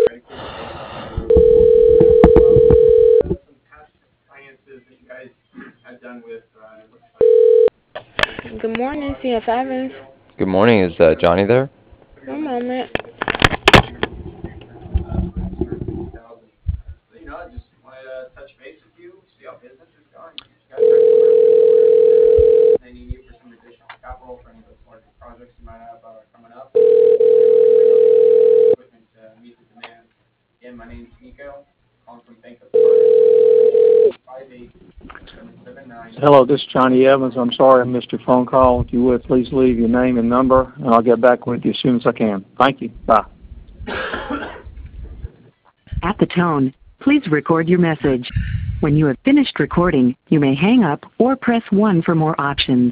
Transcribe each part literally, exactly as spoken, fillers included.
Good morning, C F Evans. Good morning. Is uh, Johnny there? One moment. Hello, this is Johnny Evans. I'm sorry I missed your phone call. If you would, please leave your name and number, and I'll get back with you as soon as I can. Thank you. Bye. At the tone, please record your message. When you have finished recording, you may hang up or press one for more options.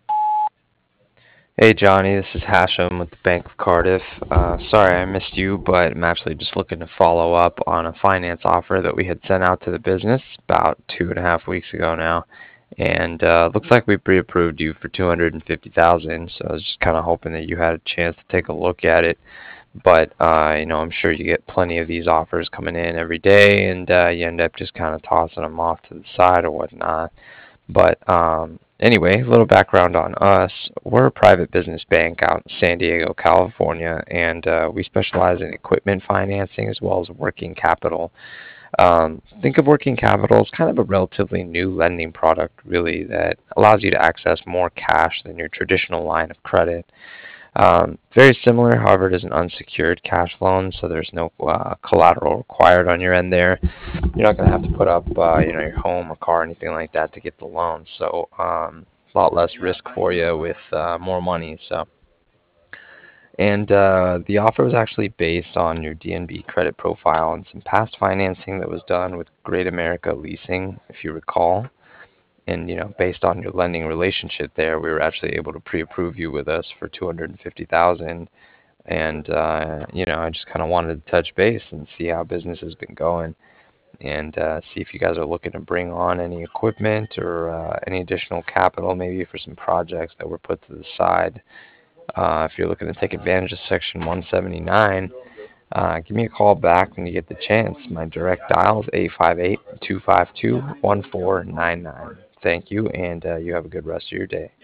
Hey Johnny, this is Hashem with the Bank of Cardiff. Uh, sorry I missed you, but I'm actually just looking to follow up on a finance offer that we had sent out to the business about two and a half weeks ago now. And uh, looks like we pre-approved you for two hundred fifty thousand dollars, so I was just kind of hoping that you had a chance to take a look at it. But uh, you know, I'm sure you get plenty of these offers coming in every day, and uh, you end up just kind of tossing them off to the side or whatnot. But um, anyway, a little background on us. We're a private business bank out in San Diego, California, and uh, we specialize in equipment financing as well as working capital. Um, think of working capital as kind of a relatively new lending product, really, that allows you to access more cash than your traditional line of credit. Um, very similar, however, it is an unsecured cash loan, so there's no uh, collateral required on your end there. You're not going to have to put up, uh, you know, your home or car or anything like that to get the loan. So um, a lot less risk for you with uh, more money. So, and uh, the offer was actually based on your D N B credit profile and some past financing that was done with Great America Leasing, if you recall. And, you know, based on your lending relationship there, we were actually able to pre-approve you with us for two hundred fifty thousand dollars. And, uh, you know, I just kind of wanted to touch base and see how business has been going and uh, see if you guys are looking to bring on any equipment or uh, any additional capital maybe for some projects that were put to the side. Uh, if you're looking to take advantage of Section one seventy-nine, uh, give me a call back when you get the chance. My direct dial is eight five eight, two five two, one four nine nine. Thank you, and uh, you have a good rest of your day.